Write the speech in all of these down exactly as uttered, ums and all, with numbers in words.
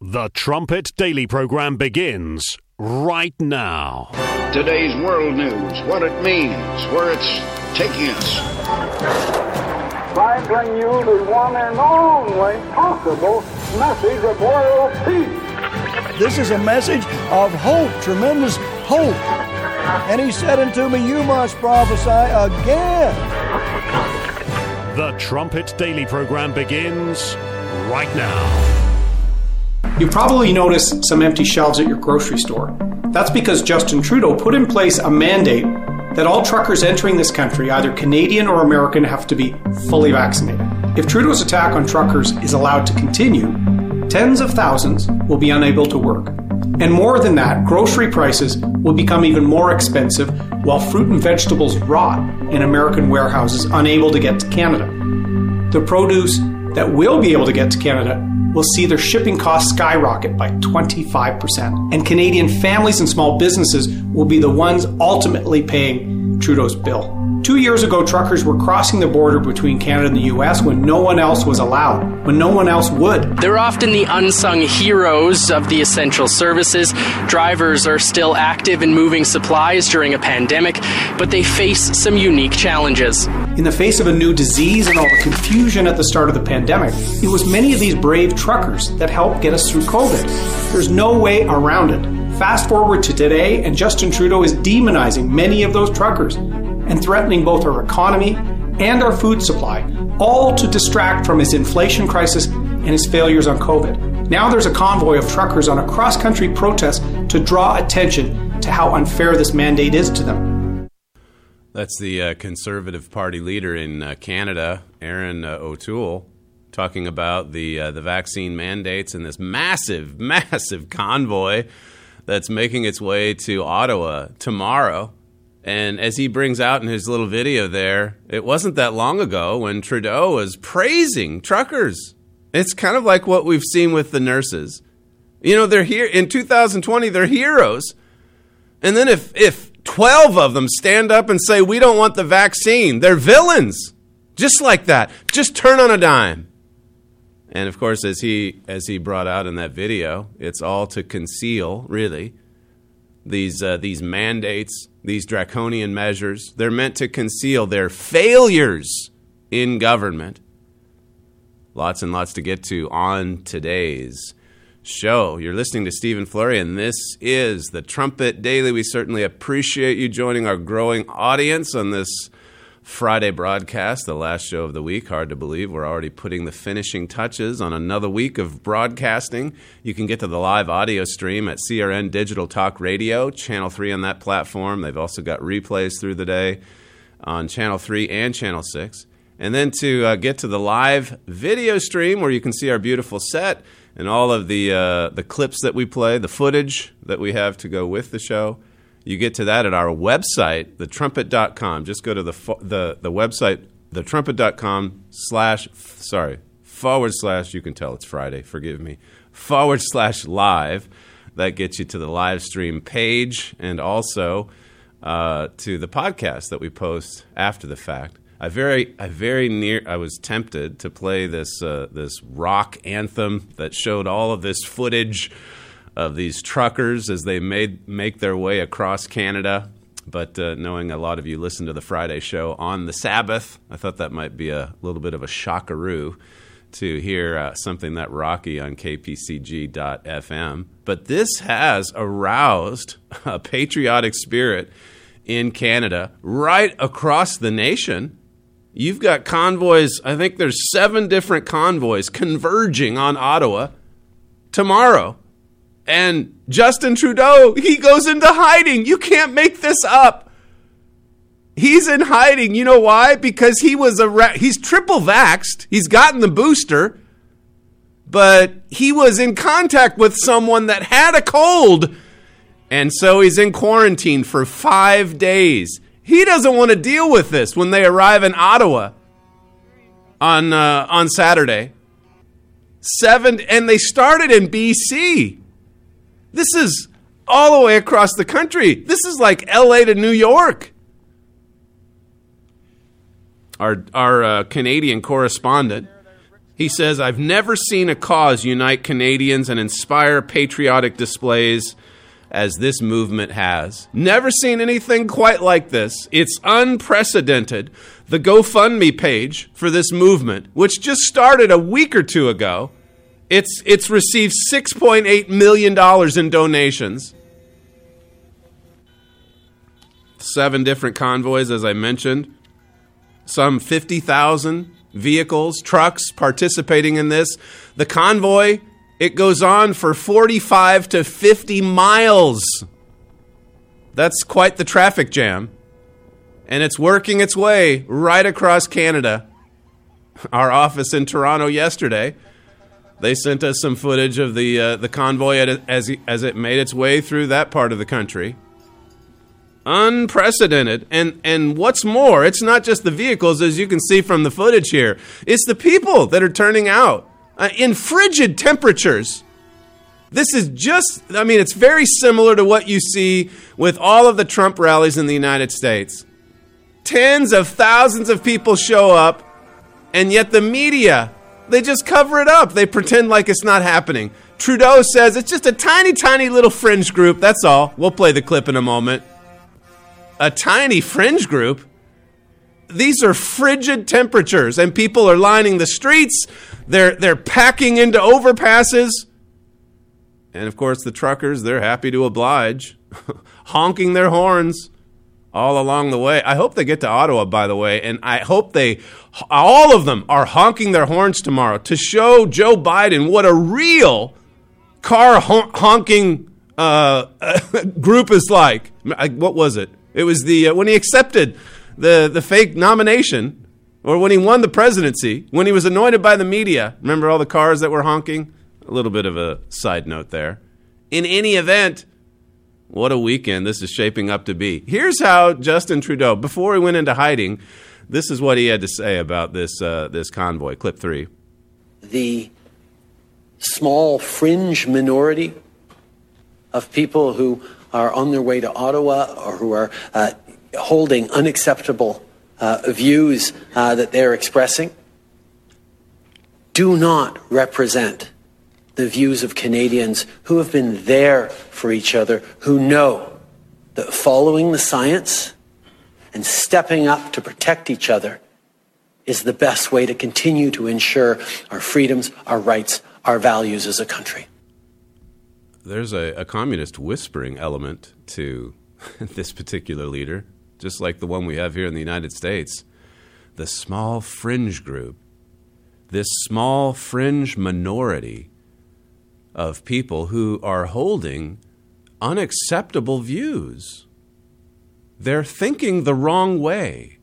The Trumpet Daily Program begins right now. Today's world news, what it means, where it's taking us. I bring you the one and only possible message of world peace. This is a message of hope, tremendous hope. And he said unto me, you must prophesy again. The Trumpet Daily Program begins right now. You've probably noticed some empty shelves at your grocery store. That's because Justin Trudeau put in place a mandate that all truckers entering this country, either Canadian or American, have to be fully vaccinated. If Trudeau's attack on truckers is allowed to continue, tens of thousands will be unable to work. And more than that, grocery prices will become even more expensive while fruit and vegetables rot in American warehouses, unable to get to Canada. The produce that will be able to get to Canada will see their shipping costs skyrocket by twenty-five percent. And Canadian families and small businesses will be the ones ultimately paying Trudeau's bill. Two years ago, truckers were crossing the border between Canada and the U S when no one else was allowed, when no one else would. They're often the unsung heroes of the essential services. Drivers are still active in moving supplies during a pandemic, but they face some unique challenges. In the face of a new disease and all the confusion at the start of the pandemic, it was many of these brave truckers that helped get us through COVID. There's no way around it. Fast forward to today, and Justin Trudeau is demonizing many of those truckers and threatening both our economy and our food supply, all to distract from his inflation crisis and his failures on COVID. Now there's a convoy of truckers on a cross-country protest to draw attention to how unfair this mandate is to them. That's the uh, Conservative Party leader in uh, Canada, Erin uh, O'Toole, talking about the uh, the vaccine mandates and this massive, massive convoy that's making its way to Ottawa tomorrow. And as he brings out in his little video there, it wasn't that long ago when Trudeau was praising truckers. It's kind of like what we've seen with the nurses. You know, they're here in two thousand twenty, they're heroes. And then if if twelve of them stand up and say, we don't want the vaccine, they're villains. Just like that. Just turn on a dime. And of course, as he as he brought out in that video, it's all to conceal, really, these uh, these mandates, these draconian measures. They're meant to conceal their failures in government. Lots and lots to get to on today's show. You're listening to Stephen Flurry, and this is the Trumpet Daily. We certainly appreciate you joining our growing audience on this Friday broadcast, the last show of the week. Hard to believe we're already putting the finishing touches on another week of broadcasting. You can get to the live audio stream at C R N Digital Talk Radio, Channel three on that platform. They've also got replays through the day on Channel three and Channel six. And then to uh, get to the live video stream where you can see our beautiful set and all of the uh, the clips that we play, the footage that we have to go with the show. You get to that at our website, the trumpet dot com. Just go to the the the website, the trumpet dot com slash, sorry, forward slash, you can tell it's Friday, forgive me, forward slash live. That gets you to the live stream page and also uh, to the podcast that we post after the fact. I very, I very near, I was tempted to play this uh, this rock anthem that showed all of this footage of these truckers as they made make their way across Canada. But uh, knowing a lot of you listen to the Friday show on the Sabbath, I thought that might be a little bit of a shockaroo to hear uh, something that rocky on K P C G dot F M. But this has aroused a patriotic spirit in Canada right across the nation. You've got convoys, I think there's seven different convoys converging on Ottawa tomorrow. And Justin Trudeau, he goes into hiding. You can't make this up. He's in hiding. You know why? Because he was a ra- he's triple vaxxed. He's gotten the booster. But he was in contact with someone that had a cold. And so he's in quarantine for five days. He doesn't want to deal with this when they arrive in Ottawa on uh, on Saturday. Seven, and they started in B C. This is all the way across the country. This is like L A to New York. Our our uh, Canadian correspondent He says, I've never seen a cause unite Canadians and inspire patriotic displays as this movement has. Never seen anything quite like this. It's unprecedented. The GoFundMe page for this movement, which just started a week or two ago, it's it's received six point eight million dollars in donations. Seven different convoys, as I mentioned. Some fifty thousand vehicles, trucks participating in this. The convoy, it goes on for forty-five to fifty miles. That's quite the traffic jam. And it's working its way right across Canada. Our office in Toronto yesterday, they sent us some footage of the uh, the convoy as as it made its way through that part of the country. Unprecedented. And and what's more, it's not just the vehicles, as you can see from the footage here. It's the people that are turning out uh, in frigid temperatures. This is just, I mean, it's very similar to what you see with all of the Trump rallies in the United States. Tens of thousands of people show up, and yet the media, they just cover it up. They pretend like it's not happening. Trudeau says it's just a tiny, tiny little fringe group. That's all. We'll play the clip in a moment. A tiny fringe group? These are frigid temperatures, and people are lining the streets. They're they're packing into overpasses. And, of course, the truckers, they're happy to oblige, honking their horns all along the way. I hope they get to Ottawa, by the way, and I hope they, all of them, are honking their horns tomorrow to show Joe Biden what a real car hon- honking uh, group is like. What was it? It was the uh, when he accepted the, the fake nomination, or when he won the presidency, when he was anointed by the media. Remember all the cars that were honking? A little bit of a side note there. In any event, what a weekend this is shaping up to be. Here's how Justin Trudeau, before he went into hiding, this is what he had to say about this uh, this convoy. Clip three. The small fringe minority of people who are on their way to Ottawa or who are uh, holding unacceptable uh, views uh, that they're expressing do not represent the views of Canadians who have been there for each other, who know that following the science and stepping up to protect each other is the best way to continue to ensure our freedoms, our rights, our values as a country. There's a, a communist whispering element to this particular leader, just like the one we have here in the United States. The small fringe group, this small fringe minority of people who are holding unacceptable views. They're thinking the wrong way.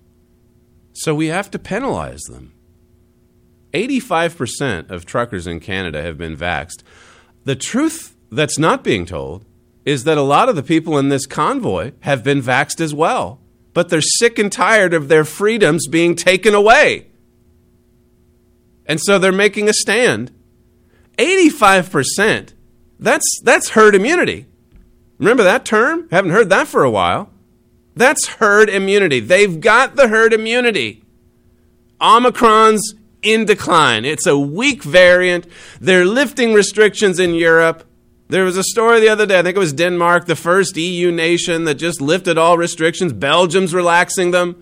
So we have to penalize them. eighty-five percent of truckers in Canada have been vaxxed. The truth that's not being told is that a lot of the people in this convoy have been vaxxed as well, but they're sick and tired of their freedoms being taken away. And so they're making a stand. eighty-five percent, that's that's herd immunity. Remember that term? Haven't heard that for a while. That's herd immunity. They've got the herd immunity. Omicron's in decline. It's a weak variant. They're lifting restrictions in Europe. There was a story the other day, I think it was Denmark, the first E U nation that just lifted all restrictions. Belgium's relaxing them.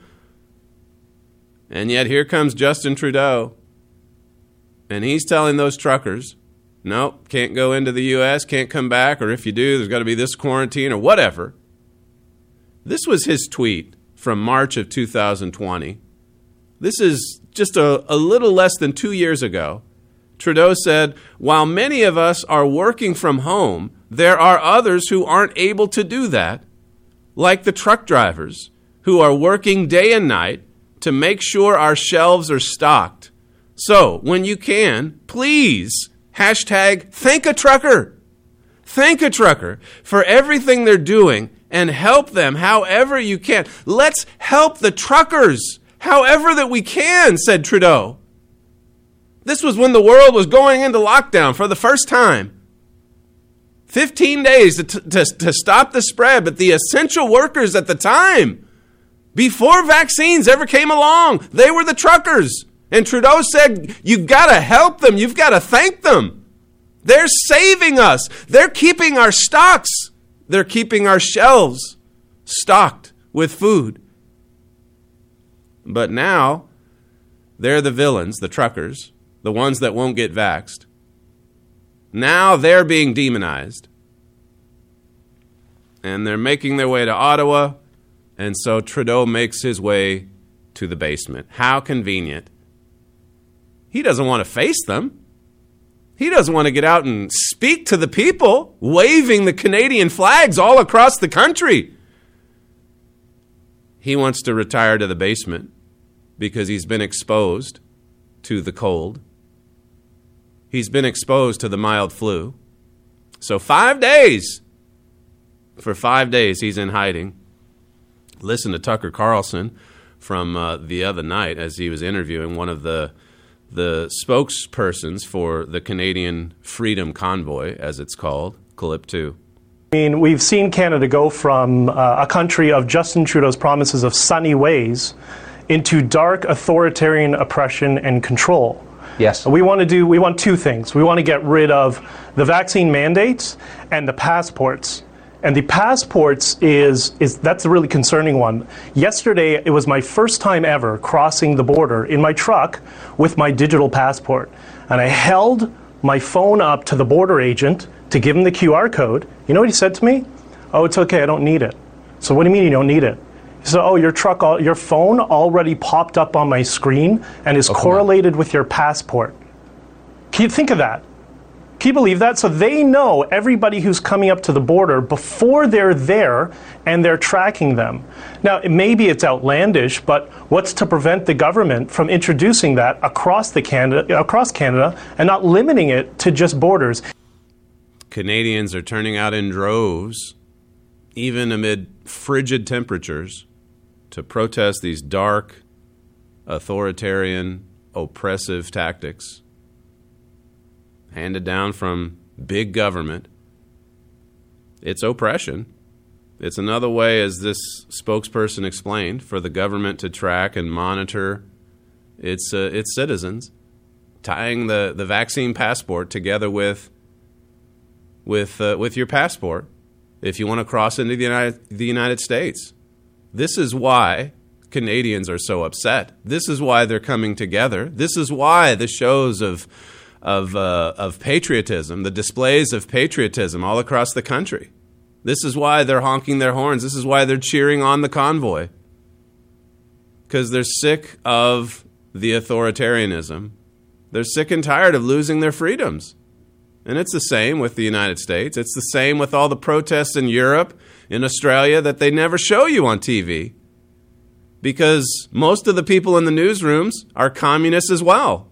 And yet here comes Justin Trudeau. And he's telling those truckers, nope, can't go into the U S, can't come back, or if you do, there's got to be this quarantine or whatever. This was his tweet from March of two thousand twenty. This is just a, a little less than two years ago. Trudeau said, while many of us are working from home, there are others who aren't able to do that, like the truck drivers who are working day and night to make sure our shelves are stocked. So, when you can, please, hashtag thank a trucker. Thank a trucker for everything they're doing and help them however you can. Let's help the truckers however that we can, said Trudeau. This was when the world was going into lockdown for the first time. fifteen days to, to, to stop the spread, but the essential workers at the time, before vaccines ever came along, they were the truckers. And Trudeau said, you got to help them. You've got to thank them. They're saving us. They're keeping our stocks. They're keeping our shelves stocked with food. But now, they're the villains, the truckers, the ones that won't get vaxxed. Now they're being demonized. And they're making their way to Ottawa, and so Trudeau makes his way to the basement. How convenient. He doesn't want to face them. He doesn't want to get out and speak to the people, waving the Canadian flags all across the country. He wants to retire to the basement because he's been exposed to the cold. He's been exposed to the mild flu. So five days, for five days he's in hiding. Listen to Tucker Carlson from uh, the other night as he was interviewing one of the the spokespersons for the Canadian Freedom Convoy, as it's called, C L I P two. I mean, we've seen Canada go from uh, a country of Justin Trudeau's promises of sunny ways into dark authoritarian oppression and control. Yes. We want to do, we want two things. We want to get rid of the vaccine mandates and the passports. And the passports is, is that's a really concerning one. Yesterday, it was my first time ever crossing the border in my truck with my digital passport. And I held my phone up to the border agent to give him the Q R code. You know what he said to me? Oh, it's okay, I don't need it. So what do you mean you don't need it? He said, oh, your truck, your phone already popped up on my screen and is oh, correlated with your passport. Can you think of that? Can you believe that? So they know everybody who's coming up to the border before they're there, and they're tracking them. Now, maybe it's outlandish, but what's to prevent the government from introducing that across the Canada, across Canada, and not limiting it to just borders? Canadians are turning out in droves, even amid frigid temperatures, to protest these dark, authoritarian, oppressive tactics handed down from big government. It's oppression. It's another way, as this spokesperson explained, for the government to track and monitor its uh, its citizens, tying the, the vaccine passport together with with uh, with your passport if you want to cross into the United the United States. This is why Canadians are so upset. This is why they're coming together. This is why the shows of of uh, of patriotism, the displays of patriotism all across the country. This is why they're honking their horns. This is why they're cheering on the convoy. Because they're sick of the authoritarianism. They're sick and tired of losing their freedoms. And it's the same with the United States. It's the same with all the protests in Europe, in Australia, that they never show you on T V. Because most of the people in the newsrooms are communists as well.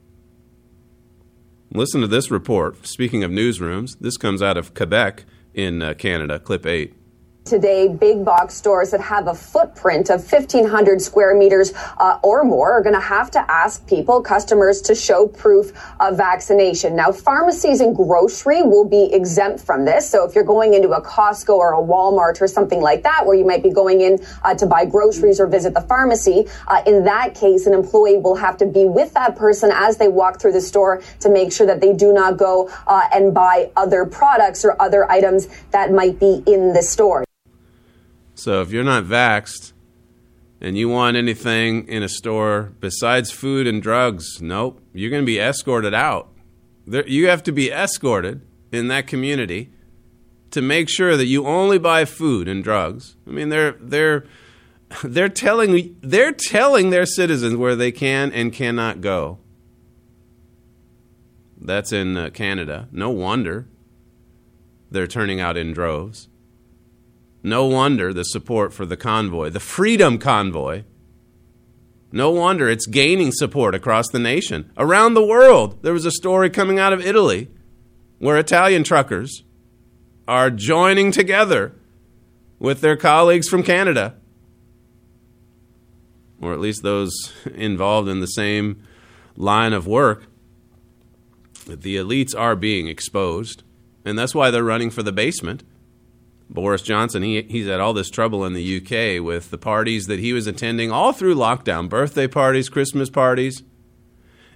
Listen to this report. Speaking of newsrooms, this comes out of Quebec in uh, Canada, clip eight. Today, big box stores that have a footprint of fifteen hundred square meters uh, or more are going to have to ask people, customers, to show proof of vaccination. Now, pharmacies and grocery will be exempt from this. So if you're going into a Costco or a Walmart or something like that, where you might be going in uh, to buy groceries or visit the pharmacy, uh, in that case, an employee will have to be with that person as they walk through the store to make sure that they do not go uh, and buy other products or other items that might be in the store. So if you're not vaxxed and you want anything in a store besides food and drugs, nope, you're going to be escorted out. There, you have to be escorted in that community to make sure that you only buy food and drugs. I mean, they're they're they're telling they're telling their citizens where they can and cannot go. That's in uh, Canada. No wonder they're turning out in droves. No wonder the support for the convoy, the Freedom Convoy, no wonder it's gaining support across the nation. Around the world, there was a story coming out of Italy where Italian truckers are joining together with their colleagues from Canada, or at least those involved in the same line of work. The elites are being exposed, and that's why they're running for the basement. Boris Johnson, he he's had all this trouble in the U K with the parties that he was attending all through lockdown, birthday parties, Christmas parties,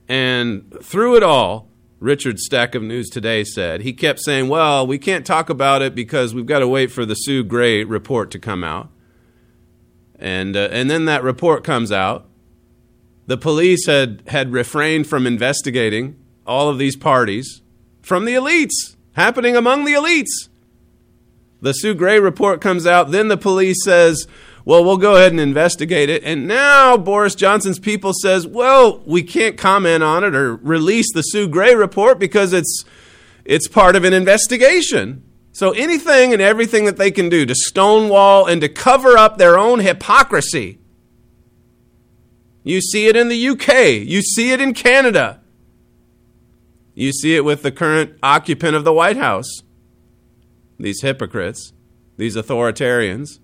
And through it all, Richard Stack of News Today said, he kept saying, well, we can't talk about it because we've got to wait for the Sue Gray report to come out. And uh, and then that report comes out. The police had, had refrained from investigating all of these parties from the elites, happening among the elites. The Sue Gray report comes out. Then the police says, well, we'll go ahead and investigate it. And now Boris Johnson's people says, well, we can't comment on it or release the Sue Gray report because it's it's part of an investigation. So anything and everything that they can do to stonewall and to cover up their own hypocrisy. You see it in the U K. You see it in Canada. You see it with the current occupant of the White House. These hypocrites, these authoritarians.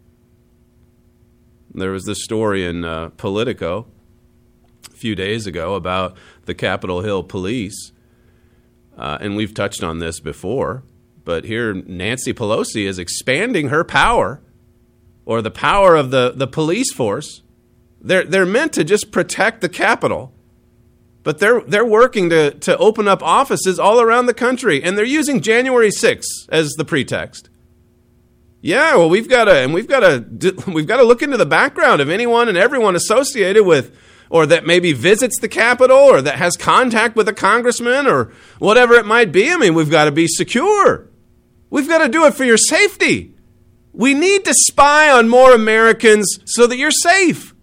There was this story in uh, Politico a few days ago about the Capitol Hill police, uh, and we've touched on this before, but here Nancy Pelosi is expanding her power, or the power of the, the police force. They're, they're meant to just protect the Capitol, but they're, they're working to, to open up offices all around the country, and they're using January sixth as the pretext. Yeah, well, we've got to, and we've got to, we've got to look into the background of anyone and everyone associated with, or that maybe visits the Capitol, or that has contact with a congressman, or whatever it might be. I mean, we've got to be secure. We've got to do it for your safety. We need to spy on more Americans so that you're safe.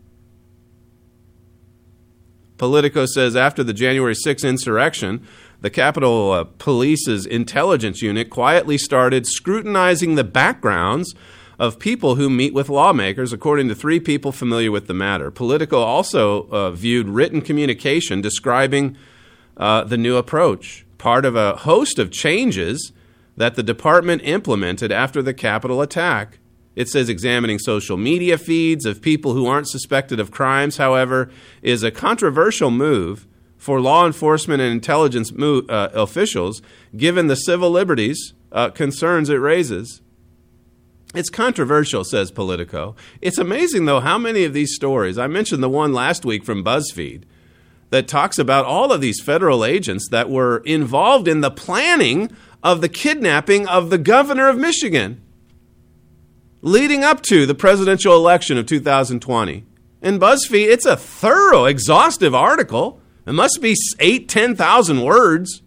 Politico says after the January sixth insurrection, the Capitol uh, Police's intelligence unit quietly started scrutinizing the backgrounds of people who meet with lawmakers, according to three people familiar with the matter. Politico also uh, viewed written communication describing uh, the new approach, part of a host of changes that the department implemented after the Capitol attack. It says examining social media feeds of people who aren't suspected of crimes, however, is a controversial move for law enforcement and intelligence mo- uh, officials, given the civil liberties uh, concerns it raises. It's controversial, says Politico. It's amazing, though, how many of these stories, I mentioned the one last week from BuzzFeed, that talks about all of these federal agents that were involved in the planning of the kidnapping of the governor of Michigan, leading up to the presidential election of two thousand twenty. In BuzzFeed, it's a thorough, exhaustive article. It must be eight, ten thousand words.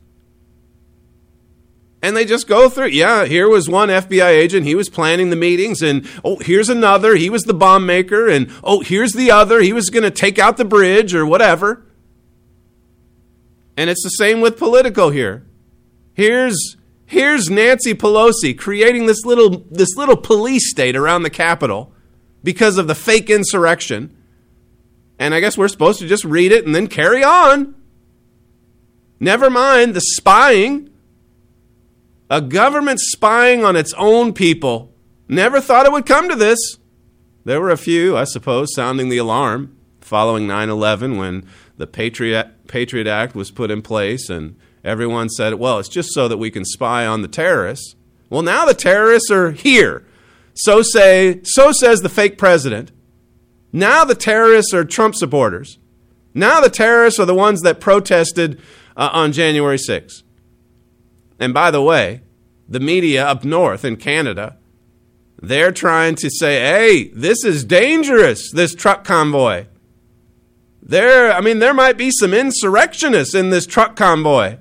And they just go through, yeah, here was one F B I agent, he was planning the meetings, and oh, here's another, he was the bomb maker, and oh, here's the other, he was going to take out the bridge or whatever. And it's the same with Politico here. Here's here's Nancy Pelosi creating this little this little police state around the Capitol because of the fake insurrection. And I guess we're supposed to just read it and then carry on. Never mind the spying. A government spying on its own people. Never thought it would come to this. There were a few, I suppose, sounding the alarm following nine eleven when the Patriot, Patriot Act was put in place and everyone said, well, it's just so that we can spy on the terrorists. Well, now the terrorists are here. So say, so says the fake president. Now the terrorists are Trump supporters. Now the terrorists are the ones that protested uh, on January sixth. And by the way, the media up north in Canada, they're trying to say, hey, this is dangerous, this truck convoy. There, I mean, there might be some insurrectionists in this truck convoy.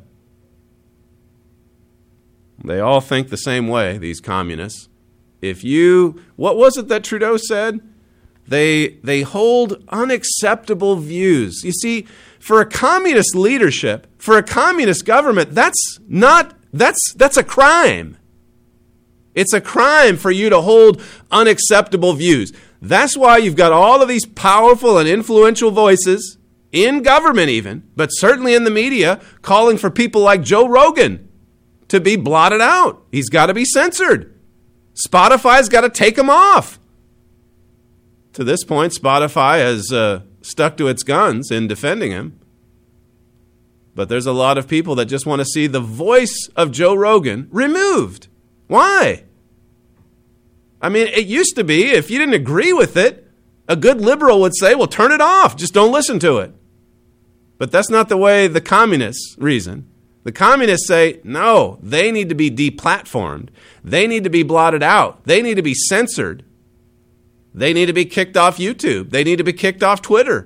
They all think the same way, these communists. If you, what was it that Trudeau said? They they hold unacceptable views. You see, for a communist leadership, for a communist government, that's not that's that's a crime. It's a crime for you to hold unacceptable views. That's why you've got all of these powerful and influential voices in government even, but certainly in the media, calling for people like Joe Rogan to be blotted out. He's got to be censored. Spotify's got to take him off. To this point, Spotify has uh, stuck to its guns in defending him. But there's a lot of people that just want to see the voice of Joe Rogan removed. Why? I mean, it used to be, if you didn't agree with it, a good liberal would say, well, turn it off. Just don't listen to it. But that's not the way the communists reason. The communists say, no, they need to be deplatformed. They need to be blotted out. They need to be censored. They need to be kicked off YouTube. They need to be kicked off Twitter.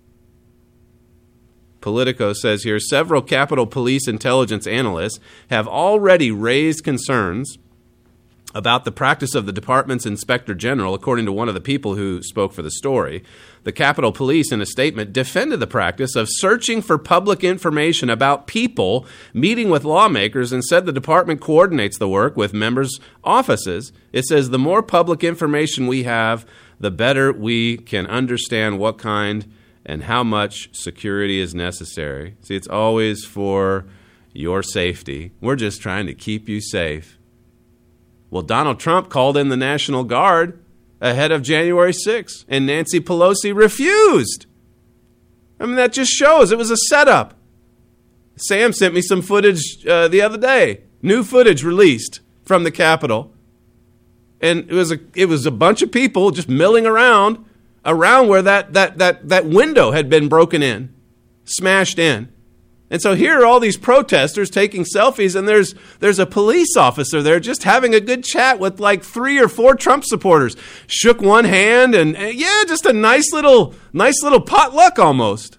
Politico says here, several Capitol Police intelligence analysts have already raised concerns about the practice of the department's inspector general, according to one of the people who spoke for the story. The Capitol Police, in a statement, defended the practice of searching for public information about people meeting with lawmakers and said the department coordinates the work with members' offices. It says the more public information we have, the better we can understand what kind and how much security is necessary. See, it's always for your safety. We're just trying to keep you safe. Well, Donald Trump called in the National Guard ahead of January sixth, and Nancy Pelosi refused. I mean, that just shows it was a setup. Sam sent me some footage uh, the other day, new footage released from the Capitol. And it was a it was a bunch of people just milling around, around where that that that that window had been broken in, smashed in. And so here are all these protesters taking selfies, and there's there's a police officer there just having a good chat with like three or four Trump supporters. Shook one hand, and, and yeah, just a nice little nice little potluck almost.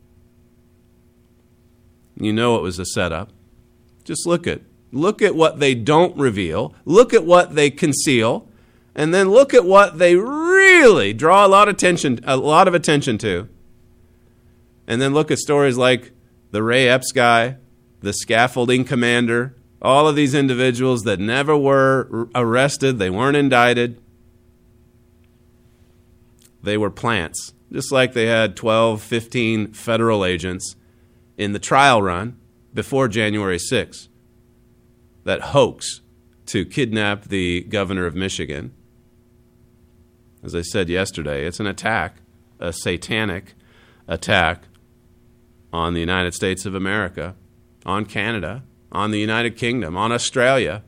You know it was a setup. Just look at look at what they don't reveal. Look at what they conceal, and then look at what they really draw a lot of attention a lot of attention to. And then look at stories like the Ray Epps guy, the scaffolding commander, all of these individuals that never were arrested, they weren't indicted. They were plants, just like they had twelve, fifteen federal agents in the trial run before January sixth. That hoax to kidnap the governor of Michigan. As I said yesterday, it's an attack, a satanic attack on the United States of America, on Canada, on the United Kingdom, on Australia.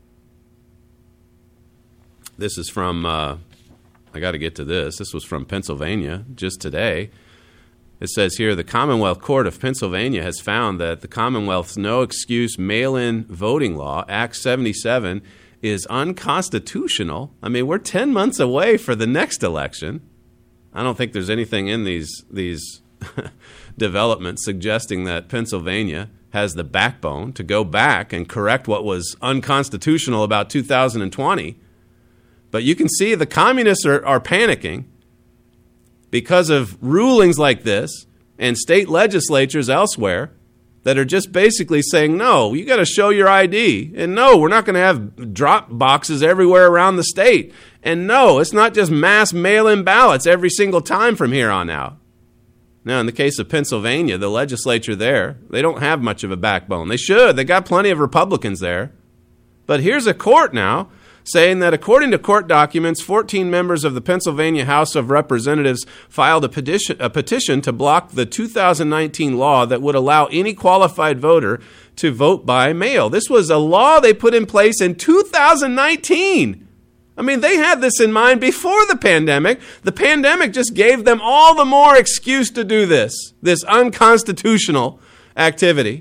This is from, uh, I got to get to this. This was from Pennsylvania just today. It says here, the Commonwealth Court of Pennsylvania has found that the Commonwealth's no-excuse mail-in voting law, Act seventy-seven, is unconstitutional. I mean, we're ten months away for the next election. I don't think there's anything in these these developments suggesting that Pennsylvania has the backbone to go back and correct what was unconstitutional about two thousand twenty. But you can see the communists are, are panicking because of rulings like this and state legislatures elsewhere that are just basically saying, no, you got to show your I D. And no, we're not going to have drop boxes everywhere around the state. And no, it's not just mass mail-in ballots every single time from here on out. Now, in the case of Pennsylvania, the legislature there, they don't have much of a backbone. They should. They got plenty of Republicans there. But here's a court now saying that according to court documents, fourteen members of the Pennsylvania House of Representatives filed a petition, a petition to block the two thousand nineteen law that would allow any qualified voter to vote by mail. This was a law they put in place in two thousand nineteen. I mean, they had this in mind before the pandemic. The pandemic just gave them all the more excuse to do this, this unconstitutional activity.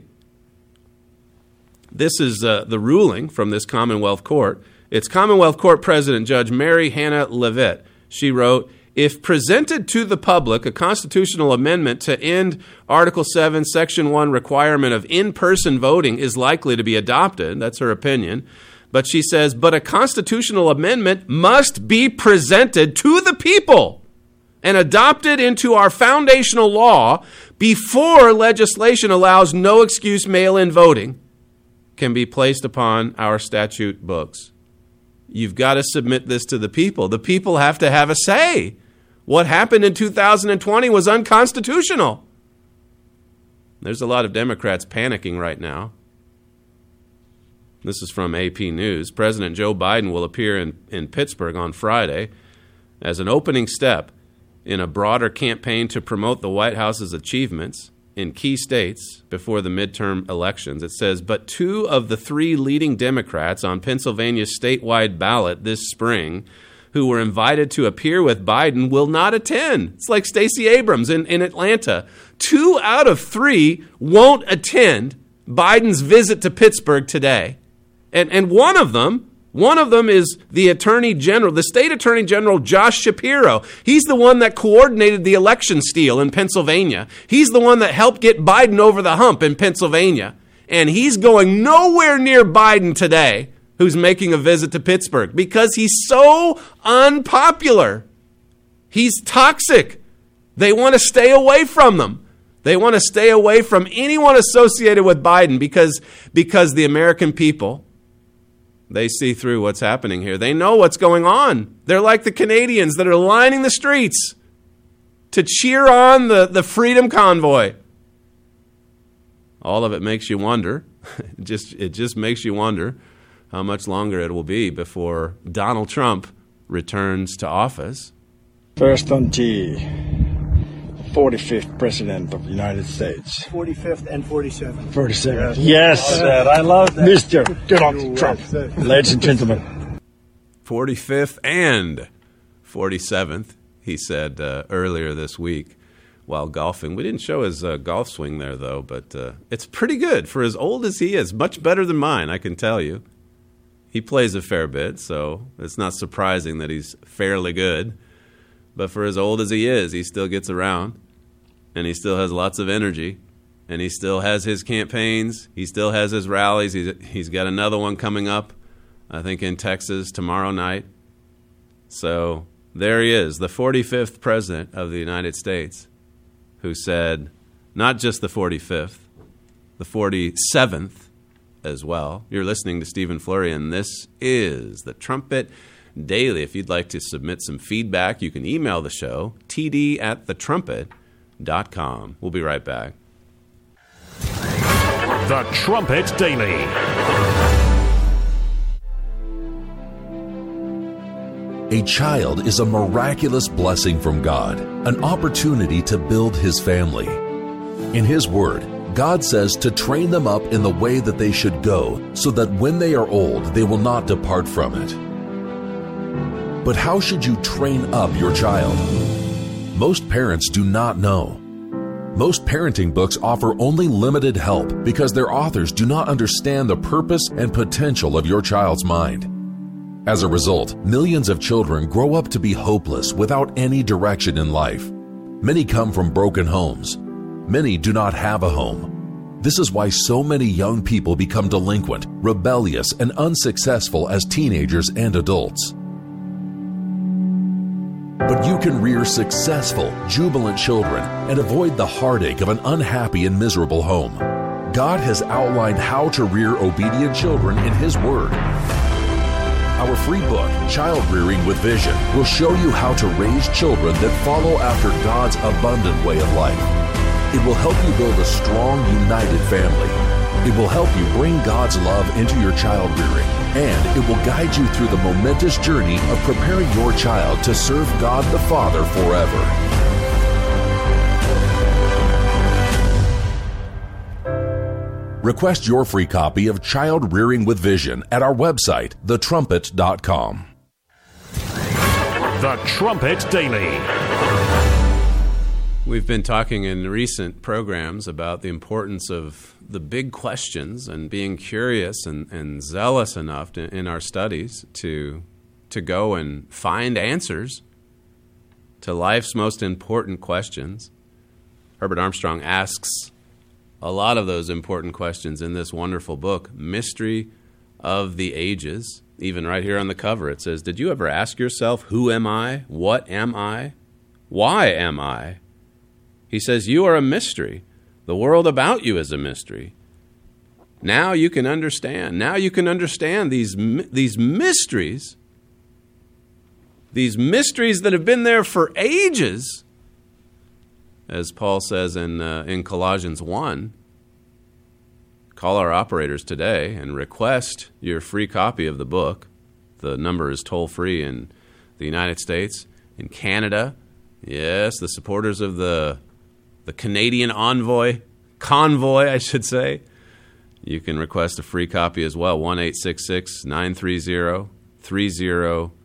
This is uh, the ruling from this Commonwealth Court. It's Commonwealth Court President Judge Mary Hannah Levitt. She wrote, if presented to the public a constitutional amendment to end Article seven, Section one requirement of in-person voting is likely to be adopted, that's her opinion. But she says, but a constitutional amendment must be presented to the people and adopted into our foundational law before legislation allows no excuse mail-in voting can be placed upon our statute books. You've got to submit this to the people. The people have to have a say. What happened in two thousand twenty was unconstitutional. There's a lot of Democrats panicking right now. This is from A P News. President Joe Biden will appear in, in Pittsburgh on Friday as an opening step in a broader campaign to promote the White House's achievements in key states before the midterm elections. It says, but two of the three leading Democrats on Pennsylvania's statewide ballot this spring who were invited to appear with Biden will not attend. It's like Stacey Abrams in, in Atlanta. Two out of three won't attend Biden's visit to Pittsburgh today. And and one of them, one of them is the Attorney General, the State Attorney General, Josh Shapiro. He's the one that coordinated the election steal in Pennsylvania. He's the one that helped get Biden over the hump in Pennsylvania. And he's going nowhere near Biden today, who's making a visit to Pittsburgh, because he's so unpopular. He's toxic. They want to stay away from them. They want to stay away from anyone associated with Biden because, because the American people, they see through what's happening here. They know what's going on. They're like the Canadians that are lining the streets to cheer on the, the Freedom Convoy. All of it makes you wonder. It just, it just makes you wonder how much longer it will be before Donald Trump returns to office. First on T, forty-fifth President of the United States. forty-fifth and forty-seventh. forty-seventh. Yes. yes. I love that. Mister Donald Trump. Ladies and gentlemen. forty-fifth and forty-seventh, he said uh, earlier this week while golfing. We didn't show his uh, golf swing there, though, but uh, it's pretty good. For as old as he is, much better than mine, I can tell you. He plays a fair bit, so it's not surprising that he's fairly good. But for as old as he is, he still gets around, and he still has lots of energy, and he still has his campaigns. He still has his rallies. He's, he's got another one coming up, I think, in Texas tomorrow night. So there he is, the forty-fifth president of the United States, who said, not just the forty-fifth, the forty-seventh, as well. You're listening to Stephen Flurry, and this is the Trumpet Daily. If you'd like to submit some feedback, you can email the show, t d at the trumpet dot com. We'll be right back. The Trumpet Daily. A child is a miraculous blessing from God, an opportunity to build His family. In His Word, God says to train them up in the way that they should go, so that when they are old, they will not depart from it. But how should you train up your child? Most parents do not know. Most parenting books offer only limited help because their authors do not understand the purpose and potential of your child's mind. As a result, millions of children grow up to be hopeless without any direction in life. Many come from broken homes. Many do not have a home. This is why so many young people become delinquent, rebellious, and unsuccessful as teenagers and adults. But you can rear successful, jubilant children and avoid the heartache of an unhappy and miserable home. God has outlined how to rear obedient children in His Word. Our free book, Child Rearing with Vision, will show you how to raise children that follow after God's abundant way of life. It will help you build a strong, united family. It will help you bring God's love into your child rearing, and it will guide you through the momentous journey of preparing your child to serve God the Father forever. Request your free copy of Child Rearing with Vision at our website, the trumpet dot com. The Trumpet Daily. We've been talking in recent programs about the importance of the big questions and being curious and, and zealous enough to, in our studies to, to go and find answers to life's most important questions. Herbert Armstrong asks a lot of those important questions in this wonderful book, Mystery of the Ages. Even right here on the cover it says, did you ever ask yourself, who am I? What am I? Why am I? He says, you are a mystery. The world about you is a mystery. Now you can understand. Now you can understand these, these mysteries, these mysteries that have been there for ages, as Paul says in, uh, in Colossians one. Call our operators today and request your free copy of the book. The number is toll-free in the United States, in Canada. Yes, the supporters of the the Canadian envoy, convoy, I should say. You can request a free copy as well, one eight six six, nine three zero, three zero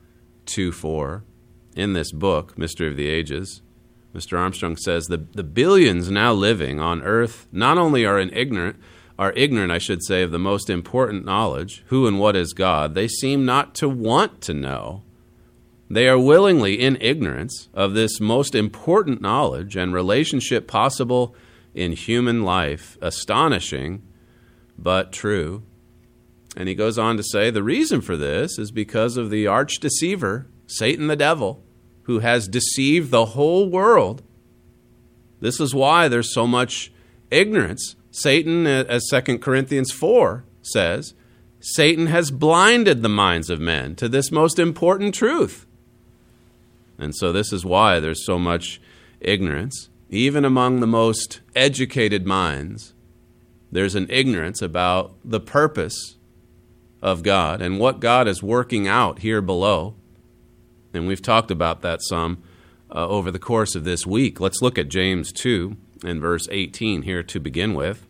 two four in this book, Mystery of the Ages, Mister Armstrong says, the, the billions now living on Earth not only are in ignorant, are ignorant, I should say, of the most important knowledge, who and what is God, they seem not to want to know. They are willingly in ignorance of this most important knowledge and relationship possible in human life. Astonishing, but true. And he goes on to say, the reason for this is because of the arch deceiver, Satan the devil, who has deceived the whole world. This is why there's so much ignorance. Satan, as Second Corinthians four says, Satan has blinded the minds of men to this most important truth. And so this is why there's so much ignorance. Even among the most educated minds, there's an ignorance about the purpose of God and what God is working out here below. And we've talked about that some uh, over the course of this week. Let's look at James two and verse eighteen here to begin with.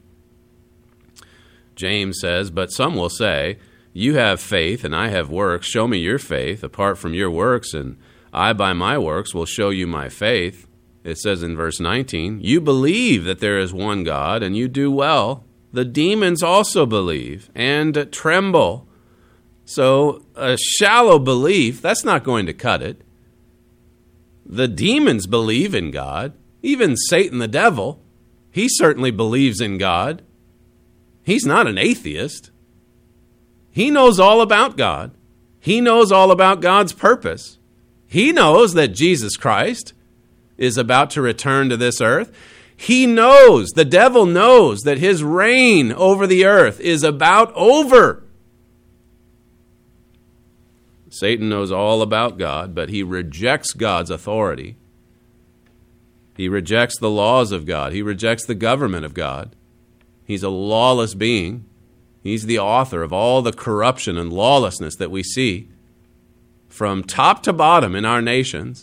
James says, but some will say, you have faith and I have works. Show me your faith apart from your works, and I by my works will show you my faith. It says in verse nineteen, you believe that there is one God, and you do well. The demons also believe and tremble. So a shallow belief, that's not going to cut it. The demons believe in God. Even Satan the devil, he certainly believes in God. He's not an atheist. He knows all about God. He knows all about God's purpose. He knows that Jesus Christ is about to return to this earth. He knows, the devil knows, that his reign over the earth is about over. Satan knows all about God, but he rejects God's authority. He rejects the laws of God. He rejects the government of God. He's a lawless being. He's the author of all the corruption and lawlessness that we see from top to bottom in our nations,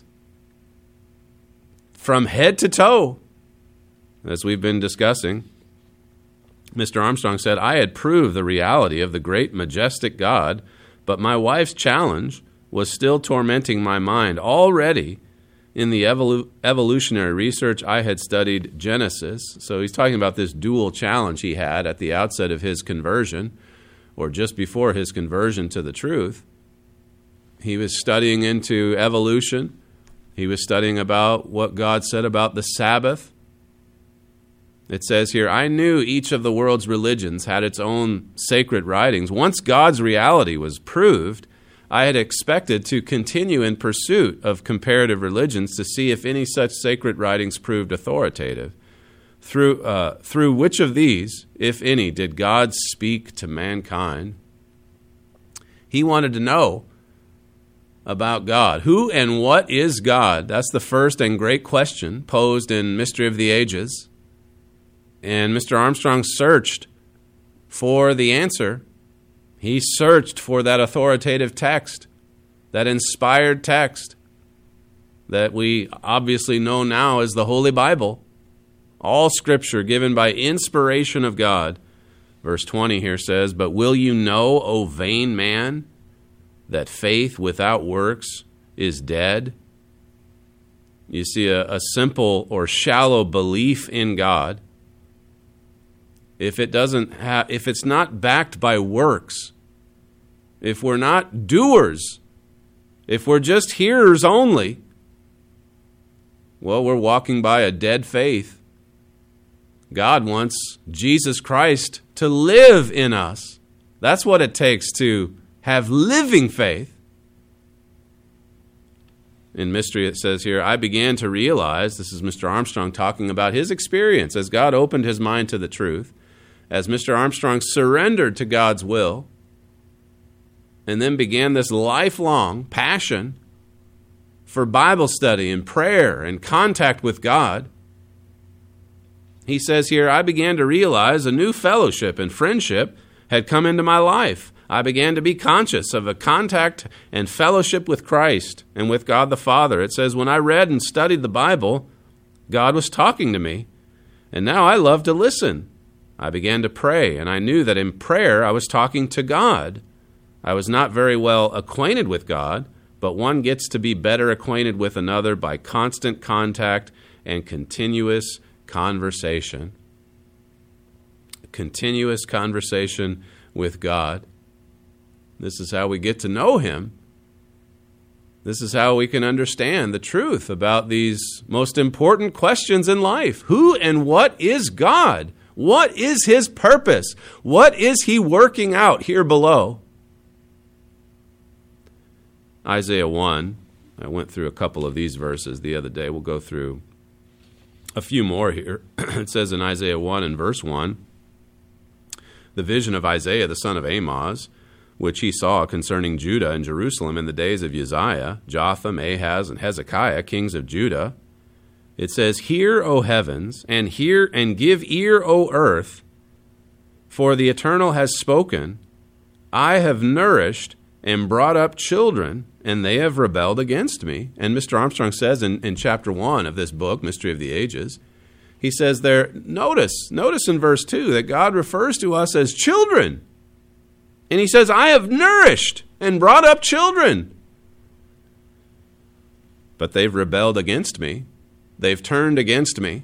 from head to toe, as we've been discussing. Mister Armstrong said, I had proved the reality of the great, majestic God, but my wife's challenge was still tormenting my mind. Already in the evolu- evolutionary research, I had studied Genesis. So he's talking about this dual challenge he had at the outset of his conversion, or just before his conversion to the truth. He was studying into evolution. He was studying about what God said about the Sabbath. It says here, I knew each of the world's religions had its own sacred writings. Once God's reality was proved, I had expected to continue in pursuit of comparative religions to see if any such sacred writings proved authoritative. Through, uh, through which of these, if any, did God speak to mankind? He wanted to know about God. Who and what is God? That's the first and great question posed in Mystery of the Ages. And Mister Armstrong searched for the answer. He searched for that authoritative text, that inspired text that we obviously know now as the Holy Bible. All Scripture given by inspiration of God. Verse twenty here says, but will you know, O vain man, that faith without works is dead? You see, a, a simple or shallow belief in God, if it doesn't have, if it's not backed by works, if we're not doers, if we're just hearers only, well, we're walking by a dead faith. God wants Jesus Christ to live in us. That's what it takes to have living faith. In Mystery, it says here, I began to realize, this is Mister Armstrong talking about his experience as God opened his mind to the truth, as Mister Armstrong surrendered to God's will, and then began this lifelong passion for Bible study and prayer and contact with God. He says here, I began to realize a new fellowship and friendship had come into my life. I began to be conscious of a contact and fellowship with Christ and with God the Father. It says, when I read and studied the Bible, God was talking to me, and now I love to listen. I began to pray, and I knew that in prayer I was talking to God. I was not very well acquainted with God, but one gets to be better acquainted with another by constant contact and continuous conversation. Continuous conversation with God. This is how we get to know Him. This is how we can understand the truth about these most important questions in life. Who and what is God? What is His purpose? What is He working out here below? Isaiah one, I went through a couple of these verses the other day. We'll go through a few more here. It says in Isaiah one and verse one, the vision of Isaiah the son of Amoz, which he saw concerning Judah and Jerusalem in the days of Uzziah, Jotham, Ahaz, and Hezekiah, kings of Judah. It says, "Hear, O heavens, and hear and give ear, O earth, for the Eternal has spoken. I have nourished and brought up children, and they have rebelled against me." And Mister Armstrong says in, in chapter one of this book, Mystery of the Ages, he says there, notice, notice in verse two that God refers to us as children. And he says, I have nourished and brought up children. But they've rebelled against me. They've turned against me.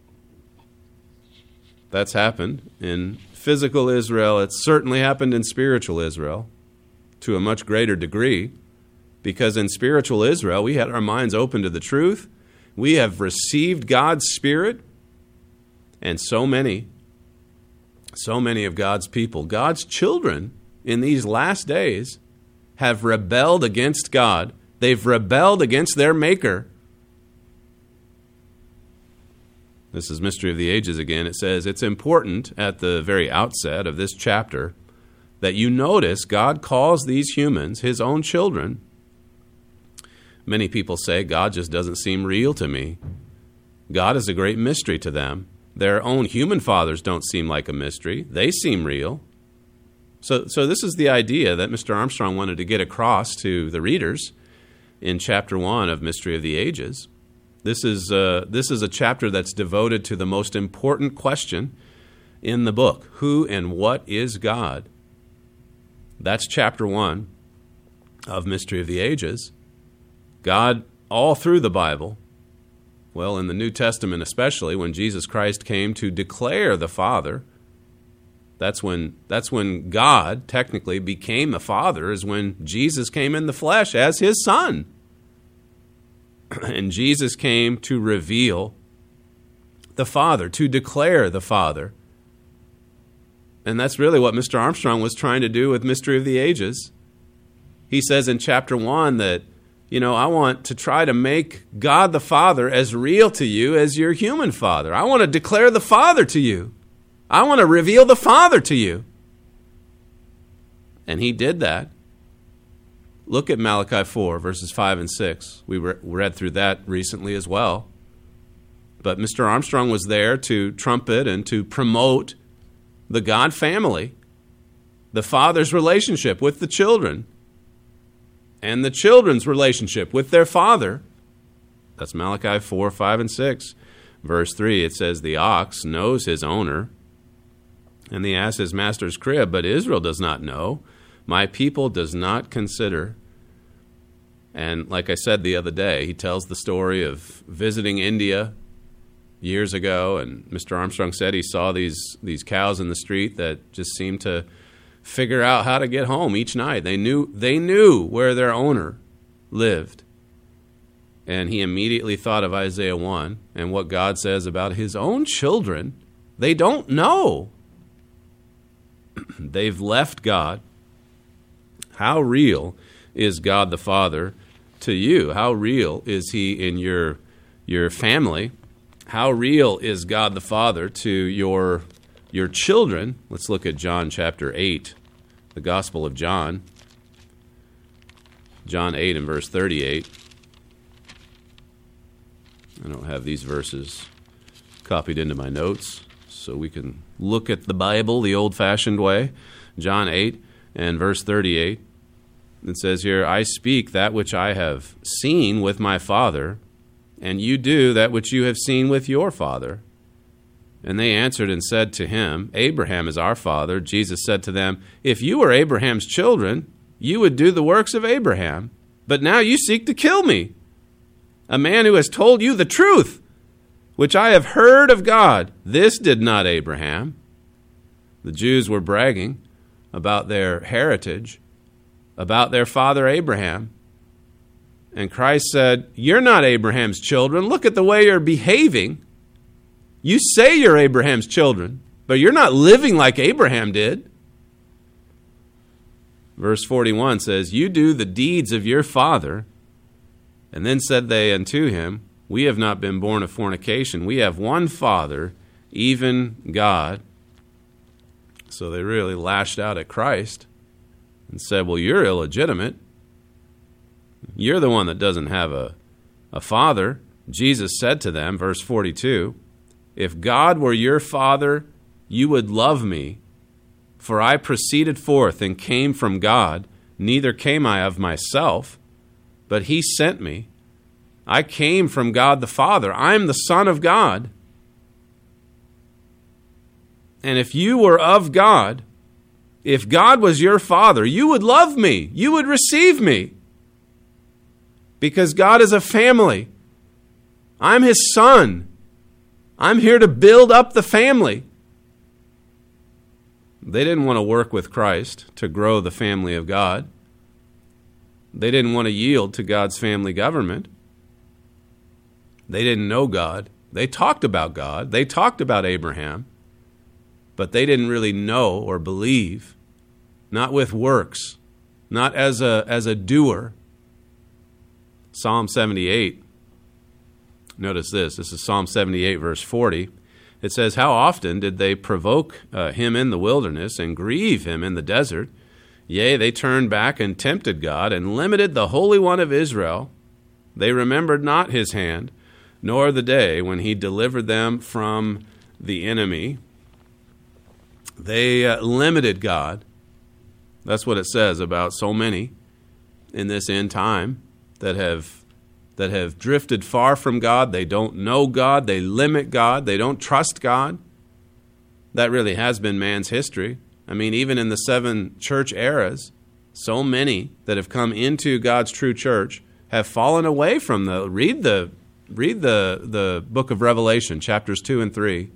That's happened in physical Israel. It's certainly happened in spiritual Israel to a much greater degree, because in spiritual Israel, we had our minds open to the truth. We have received God's Spirit, and so many, so many of God's people, God's children in these last days, have rebelled against God. They've rebelled against their Maker. This is Mystery of the Ages again. It says, it's important at the very outset of this chapter that you notice God calls these humans His own children. Many people say, God just doesn't seem real to me. God is a great mystery to them. Their own human fathers don't seem like a mystery. They seem real. So, so this is the idea that Mister Armstrong wanted to get across to the readers in chapter one of Mystery of the Ages. This is, uh, this is a chapter that's devoted to the most important question in the book. Who and what is God? That's chapter one of Mystery of the Ages. God, all through the Bible, well, in the New Testament especially, when Jesus Christ came to declare the Father, that's when, that's when God technically became the Father, is when Jesus came in the flesh as His Son. And Jesus came to reveal the Father, to declare the Father. And that's really what Mister Armstrong was trying to do with Mystery of the Ages. He says in chapter one that, you know, I want to try to make God the Father as real to you as your human father. I want to declare the Father to you. I want to reveal the Father to you. And He did that. Look at Malachi four, verses five and six. We re- read through that recently as well. But Mister Armstrong was there to trumpet and to promote the God family, the Father's relationship with the children, and the children's relationship with their Father. That's Malachi four, five, and six. Verse three, it says, the ox knows his owner, and the ass his master's crib, but Israel does not know. My people does not consider. And like I said the other day, he tells the story of visiting India years ago, and Mister Armstrong said he saw these these cows in the street that just seemed to figure out how to get home each night. They knew they knew where their owner lived. And he immediately thought of Isaiah one and what God says about His own children. They don't know. They've left God. How real is God the Father to you? How real is He in your your family? How real is God the Father to your your children? Let's look at John chapter eight, the Gospel of John. John eight and verse thirty-eight. I don't have these verses copied into my notes, so we can look at the Bible the old-fashioned way. John eight and verse thirty-eight. It says here, I speak that which I have seen with my Father, and you do that which you have seen with your father. And they answered and said to him, Abraham is our father. Jesus said to them, if you were Abraham's children, you would do the works of Abraham. But now you seek to kill me, a man who has told you the truth, which I have heard of God. This did not Abraham. The Jews were bragging about their heritage, about their father Abraham. And Christ said, you're not Abraham's children. Look at the way you're behaving. You say you're Abraham's children, but you're not living like Abraham did. Verse forty-one says, you do the deeds of your father. And then said they unto him, we have not been born of fornication. We have one Father, even God. So they really lashed out at Christ and said, well, you're illegitimate. You're the one that doesn't have a, a father. Jesus said to them, verse forty-two, if God were your father, you would love me. For I proceeded forth and came from God, neither came I of myself, but he sent me. I came from God the Father. I am the Son of God. And if you were of God, if God was your Father, you would love me. You would receive me. Because God is a family. I'm his son. I'm here to build up the family. They didn't want to work with Christ to grow the family of God. They didn't want to yield to God's family government. They didn't know God. They talked about God. They talked about Abraham. But they didn't really know or believe, not with works, not as a, as a doer. Psalm seventy-eight, notice this. This is Psalm seventy-eight, verse forty. It says, how often did they provoke uh, him in the wilderness and grieve him in the desert? Yea, they turned back and tempted God and limited the Holy One of Israel. They remembered not his hand, nor the day when he delivered them from the enemy. They uh, limited God. That's what it says about so many in this end time that have that have drifted far from God. They don't know God. They limit God. They don't trust God. That really has been man's history. I mean, even in the seven church eras, so many that have come into God's true church have fallen away from the read the read the the book of Revelation, chapters two and three.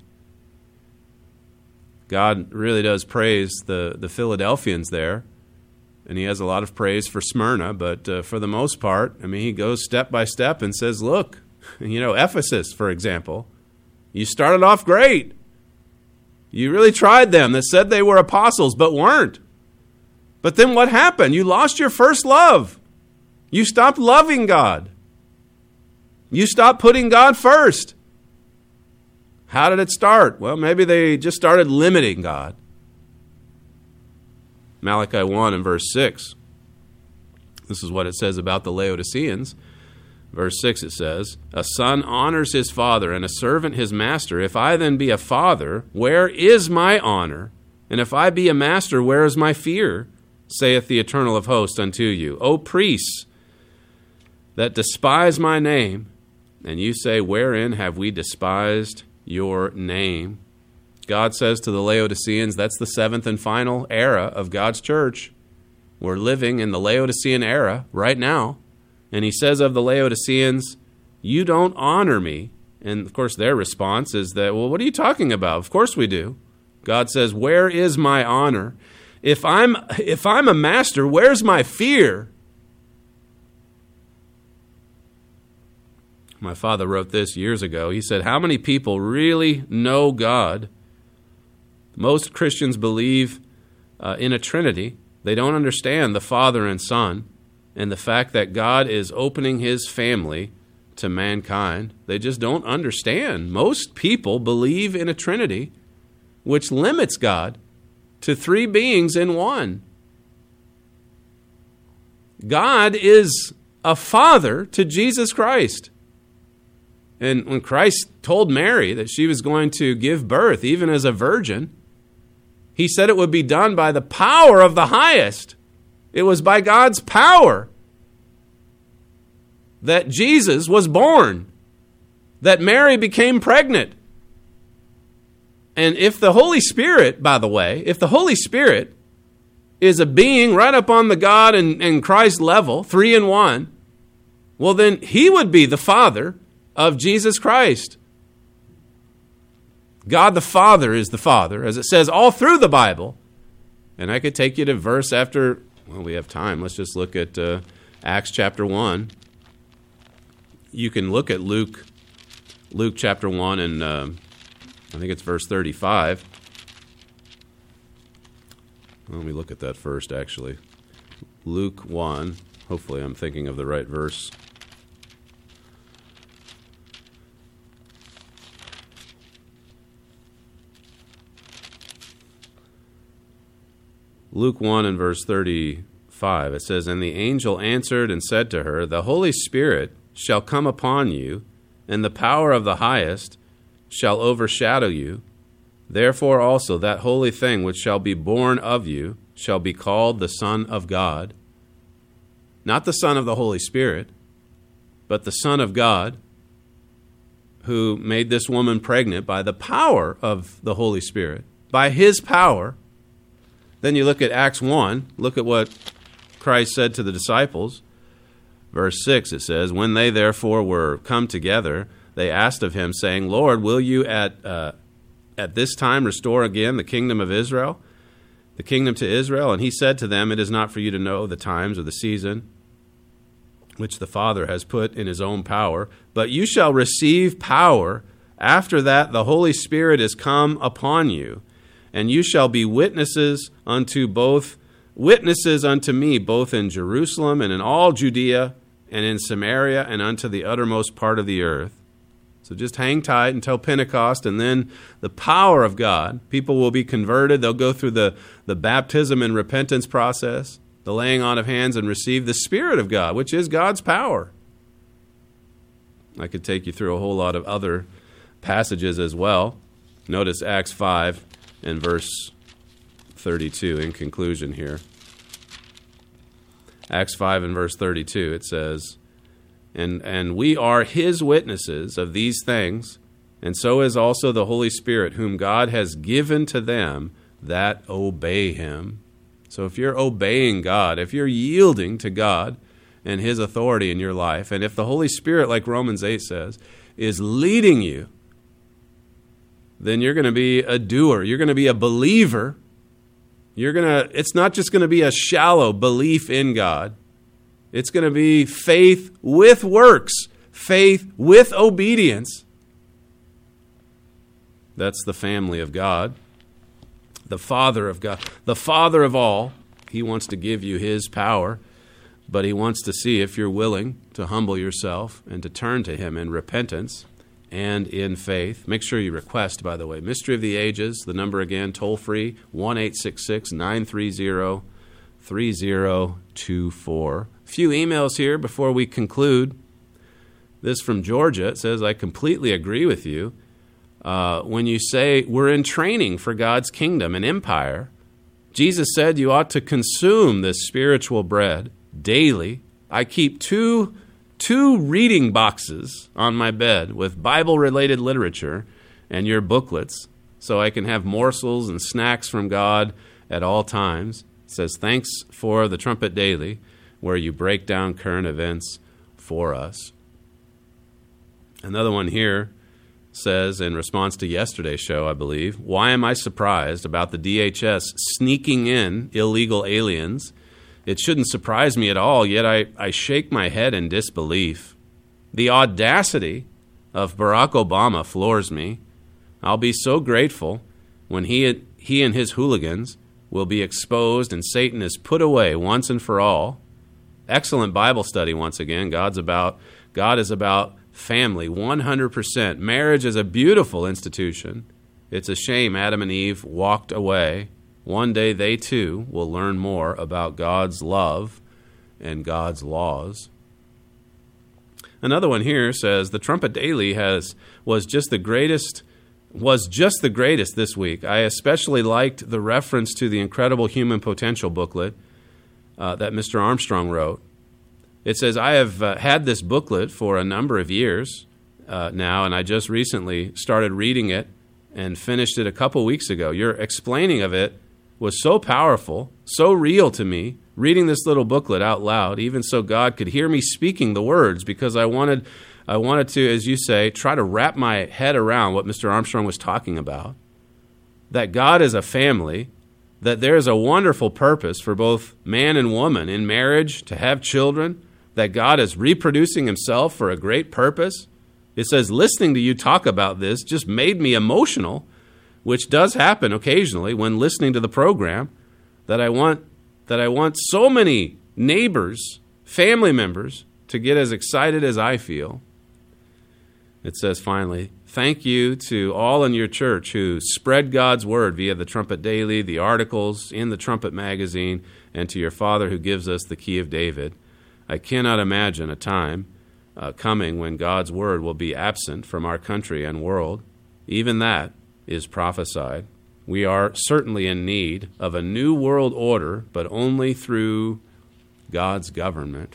God really does praise the, the Philadelphians there, and he has a lot of praise for Smyrna, but uh, for the most part, I mean, he goes step by step and says, look, you know, Ephesus, for example, you started off great. You really tried them that said they were apostles, but weren't. But then what happened? You lost your first love. You stopped loving God. You stopped putting God first. How did it start? Well, maybe they just started limiting God. Malachi one and verse six. This is what it says about the Laodiceans. Verse six it says, a son honors his father, and a servant his master. If I then be a father, where is my honor? And if I be a master, where is my fear? Saith the Eternal of hosts unto you. O priests that despise my name, and you say, wherein have we despised your name? God says to the Laodiceans, that's the seventh and final era of God's church. We're living in the Laodicean era right now. And he says of the Laodiceans, you don't honor me. And of course their response is that, well, what are you talking about? Of course we do. God says, where is my honor? If I'm, if I'm a master, where's my fear? My father wrote this years ago. He said, how many people really know God? Most Christians believe uh, in a Trinity. They don't understand the Father and Son and the fact that God is opening his family to mankind. They just don't understand. Most people believe in a Trinity, which limits God to three beings in one. God is a father to Jesus Christ. And when Christ told Mary that she was going to give birth, even as a virgin, he said it would be done by the power of the highest. It was by God's power that Jesus was born, that Mary became pregnant. And if the Holy Spirit, by the way, if the Holy Spirit is a being right up on the God and, and Christ level, three in one, well, then he would be the Father of Jesus Christ. God the Father is the Father, as it says all through the Bible. And I could take you to verse after, well, we have time. Let's just look at uh, Acts chapter one. You can look at Luke, Luke chapter one, and uh, I think it's verse thirty-five. Let me look at that first, actually. Luke one. Hopefully I'm thinking of the right verse. Luke one and verse thirty-five, it says, "And the angel answered and said to her, The Holy Spirit shall come upon you, and the power of the Highest shall overshadow you. Therefore also that holy thing which shall be born of you shall be called the Son of God." Not the Son of the Holy Spirit, but the Son of God, who made this woman pregnant by the power of the Holy Spirit, by his power. Then you look at Acts one, look at what Christ said to the disciples. Verse six, it says, "When they therefore were come together, they asked of him, saying, Lord, will you at uh, at this time restore again the kingdom of Israel, the kingdom to Israel? And he said to them, It is not for you to know the times or the season which the Father has put in his own power, but you shall receive power after that the Holy Spirit is come upon you. And you shall be witnesses unto both, witnesses unto me, both in Jerusalem and in all Judea and in Samaria and unto the uttermost part of the earth." So just hang tight until Pentecost, and then the power of God. People will be converted. They'll go through the, the baptism and repentance process, the laying on of hands, and receive the Spirit of God, which is God's power. I could take you through a whole lot of other passages as well. Notice Acts five. In verse thirty-two, in conclusion here. Acts five and verse thirty-two, it says, and, and we are his witnesses of these things, and so is also the Holy Spirit, whom God has given to them that obey him." So if you're obeying God, if you're yielding to God and his authority in your life, and if the Holy Spirit, like Romans eight says, is leading you, then you're going to be a doer. You're going to be a believer. You're going to, it's not just going to be a shallow belief in God. It's going to be faith with works, faith with obedience. That's the family of God, the Father of God, the Father of all. He wants to give you his power, but he wants to see if you're willing to humble yourself and to turn to him in repentance and in faith. Make sure you request, by the way. Mystery of the Ages, the number again, toll-free, one eight six six, nine three zero, three zero two four. A few emails here before we conclude. This from Georgia. It says, "I completely agree with you. Uh, when you say we're in training for God's kingdom and empire, Jesus said you ought to consume this spiritual bread daily. I keep two two reading boxes on my bed with Bible-related literature and your booklets so I can have morsels and snacks from God at all times." It says, "Thanks for the Trumpet Daily, where you break down current events for us." Another one here says, in response to yesterday's show, I believe, "Why am I surprised about the D H S sneaking in illegal aliens? It shouldn't surprise me at all, yet I, I shake my head in disbelief. The audacity of Barack Obama floors me. I'll be so grateful when he, he and his hooligans will be exposed and Satan is put away once and for all." Excellent Bible study once again. God's about, God is about family, one hundred percent. Marriage is a beautiful institution. It's a shame Adam and Eve walked away. One day they too will learn more about God's love and God's laws. Another one here says, "The Trumpet Daily has was just the greatest was just the greatest this week. I especially liked the reference to the Incredible Human Potential booklet uh, that Mister Armstrong wrote. It says, I have uh, had this booklet for a number of years uh, now, and I just recently started reading it and finished it a couple weeks ago. Your explaining of it was so powerful, so real to me, reading this little booklet out loud, even so God could hear me speaking the words, because I wanted, I wanted to, as you say, try to wrap my head around what Mister Armstrong was talking about, that God is a family, that there is a wonderful purpose for both man and woman in marriage, to have children, that God is reproducing himself for a great purpose. It says, listening to you talk about this just made me emotional, which does happen occasionally when listening to the program, that I want that I want so many neighbors, family members, to get as excited as I feel. It says finally, thank you to all in your church who spread God's word via the Trumpet Daily, the articles in the Trumpet magazine, and to your Father who gives us the key of David. I cannot imagine a time uh, coming when God's word will be absent from our country and world. Even that is prophesied. We are certainly in need of a new world order, but only through God's government.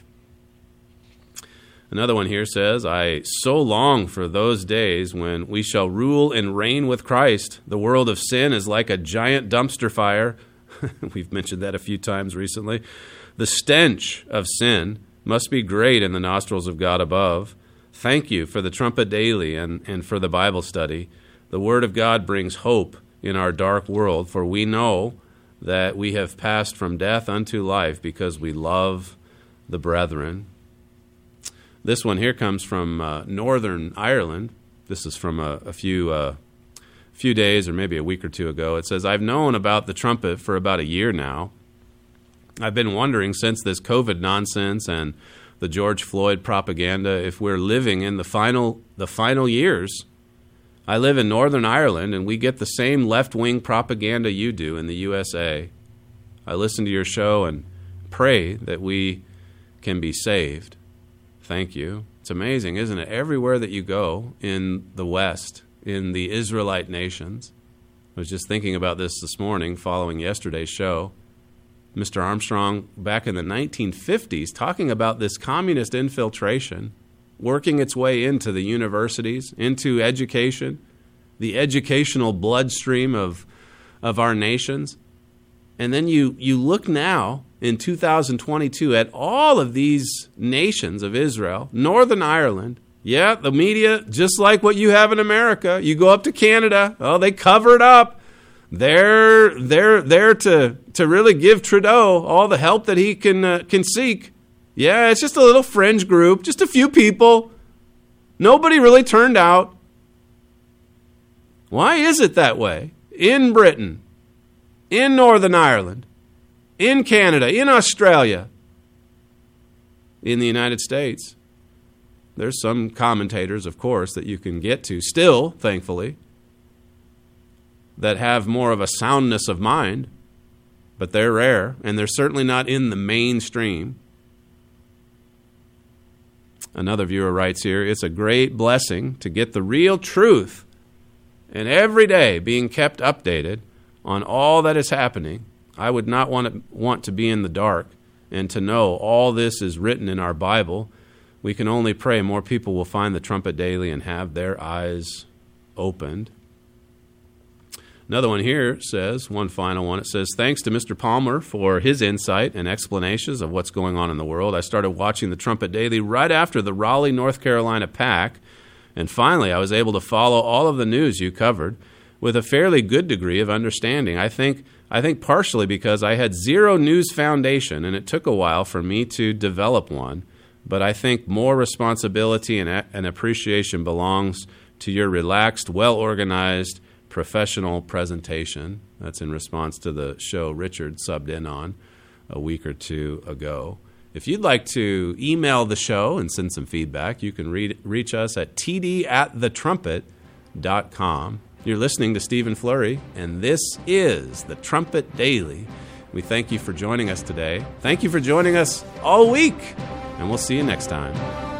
Another one here says, I so long for those days when we shall rule and reign with Christ. The world of sin is like a giant dumpster fire. We've mentioned that a few times recently. The stench of sin must be great in the nostrils of God above. Thank you for the Trumpet Daily and, and for the Bible study. The Word of God brings hope in our dark world, for we know that we have passed from death unto life because we love the brethren. This one here comes from uh, Northern Ireland. This is from a, a few uh, few days or maybe a week or two ago. It says, I've known about the trumpet for about a year now. I've been wondering since this COVID nonsense and the George Floyd propaganda if we're living in the final the final years. I live in Northern Ireland, and we get the same left-wing propaganda you do in the U S A. I listen to your show and pray that we can be saved. Thank you. It's amazing, isn't it? Everywhere that you go in the West, in the Israelite nations. I was just thinking about this this morning following yesterday's show. Mister Armstrong, back in the nineteen fifties, talking about this communist infiltration working its way into the universities, into education, the educational bloodstream of of our nations. And then you, you look now in two thousand twenty-two at all of these nations of Israel, Northern Ireland. Yeah, the media, just like what you have in America. You go up to Canada, oh, they cover it up. They're they're there to to really give Trudeau all the help that he can uh, can seek. Yeah, it's just a little fringe group, just a few people. Nobody really turned out. Why is it that way? In Britain, in Northern Ireland, in Canada, in Australia, in the United States. There's some commentators, of course, that you can get to still, thankfully, that have more of a soundness of mind, but they're rare, and they're certainly not in the mainstream. Another viewer writes here, it's a great blessing to get the real truth and every day being kept updated on all that is happening. I would not want to, want to be in the dark and to know all this is written in our Bible. We can only pray more people will find the Trumpet Daily and have their eyes opened. Another one here says, one final one, it says, thanks to Mister Palmer for his insight and explanations of what's going on in the world. I started watching the Trumpet Daily right after the Raleigh, North Carolina PAC, and finally I was able to follow all of the news you covered with a fairly good degree of understanding. I think I think partially because I had zero news foundation, and it took a while for me to develop one, but I think more responsibility and, and appreciation belongs to your relaxed, well-organized, professional presentation. That's in response to the show Richard subbed in on a week or two ago. If you'd like to email the show and send some feedback, you can read, reach us at t d at the trumpet dot com. You're listening to Stephen Flurry, and this is the Trumpet Daily. We thank you for joining us today. Thank you for joining us all week, and we'll see you next time.